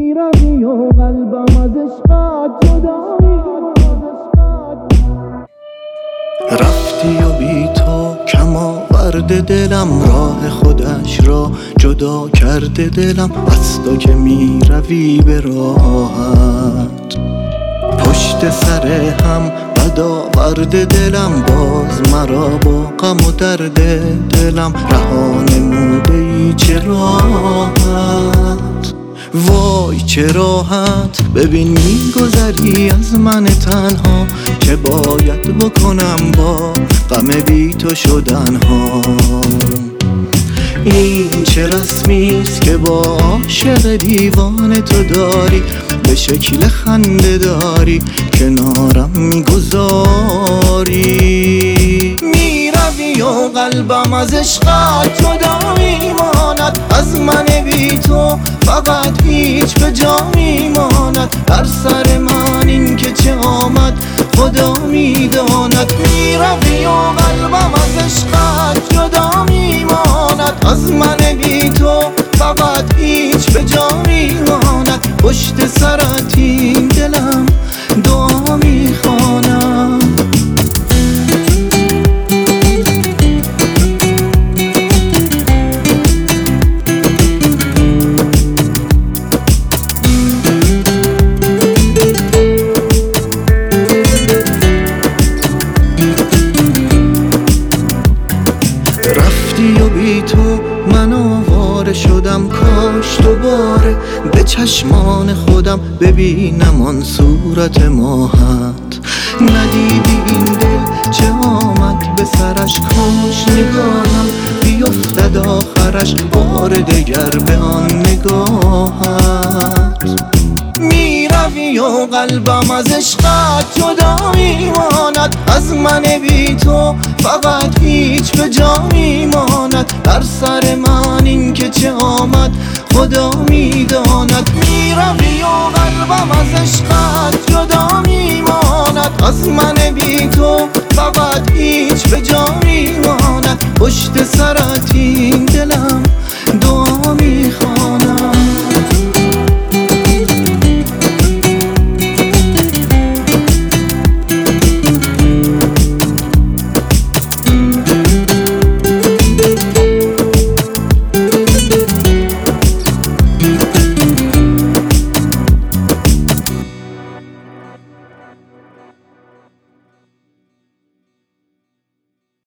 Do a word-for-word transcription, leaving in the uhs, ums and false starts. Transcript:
میروی و قلبم از عشقت جدا میماند. رفتی و بی تو کم آورده دلم، راه خودش را جدا کرده دلم. از تو که میروی به راحت، پشت سر هم بد آورده دلم. باز مرا با غم و درد دلم رها نموده ای چه راحت. وای چه راحت، ببین میگذری از من تنها. چه باید بکنم با غم بی تو شدن ها. این چه رسمیست که با عاشق دیوانه تو داری، به شکل خنده داری کنارم میگذاری. میروی و قلبم از عشقت جدا میماند. از من بی تو فقط هیچ به جا میماند. در سر من این که چه آمد خدا میداند. میروی و قلبم از عشقت جدا میماند. از من بی تو فقط هیچ به جا میماند. پشت سرت این دلم دعا میخواند. رفتی و بی تو من آواره شدم. کاش دوباره به چشمان خودم ببینم آن صورت ماهت. ندیدی این دل چه آمد به سرش، کاش نگاهم بیفتد آخرش بار دگر به آن نگاهت. میروی و قلبم از عشقت جدا میماند. از من بی تو فقط هیچ به جا میماند. در سر من این که چه آمد خدا میداند. میروی و قلبم از عشقت جدا میماند. از من بی تو فقط هیچ به جا میماند. پشت سرت